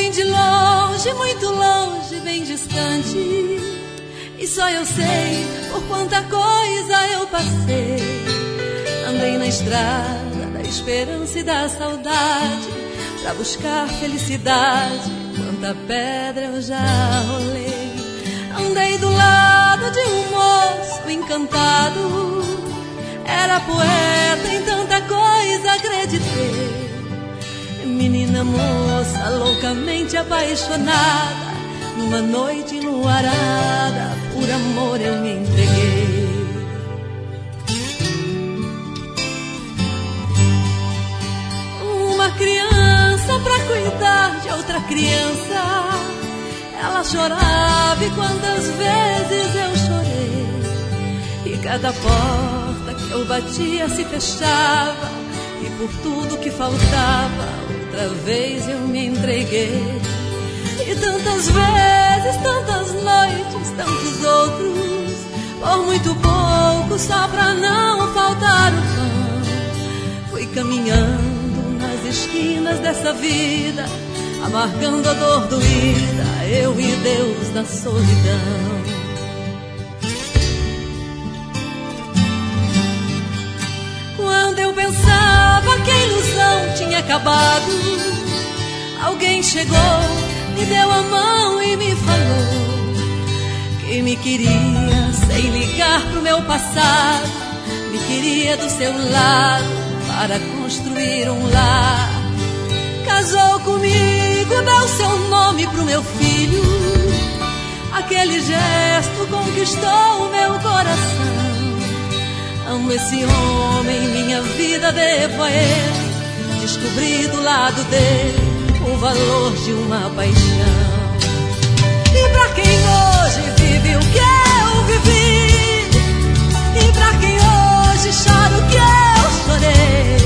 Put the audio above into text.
Vem de longe, muito longe, bem distante, e só eu sei por quanta coisa eu passei. Andei na estrada da esperança e da saudade, pra buscar felicidade, quanta pedra eu já rolei. Andei do lado de um moço encantado, era poeta, em tanta coisa acreditei. Menina moça, loucamente apaixonada, numa noite enluarada, por amor eu me entreguei. Uma criança pra cuidar de outra criança, ela chorava e quantas vezes eu chorei. E cada porta que eu batia se fechava, e por tudo que faltava, outra vez eu me entreguei. E tantas vezes, tantas noites, tantos outros, por muito pouco, só pra não faltar o pão. Fui caminhando nas esquinas dessa vida, amargando a dor doída, eu e Deus na solidão. Quando eu pensava que a ilusão tinha acabado, alguém chegou, me deu a mão e me falou que me queria sem ligar pro meu passado, me queria do seu lado para construir um lar. Casou comigo, deu seu nome pro meu filho, aquele gesto conquistou o meu coração. Amo esse homem, minha vida devo a ele, descobri do lado dele o valor de uma paixão. E pra quem hoje vive o que eu vivi, e pra quem hoje chora o que eu chorei,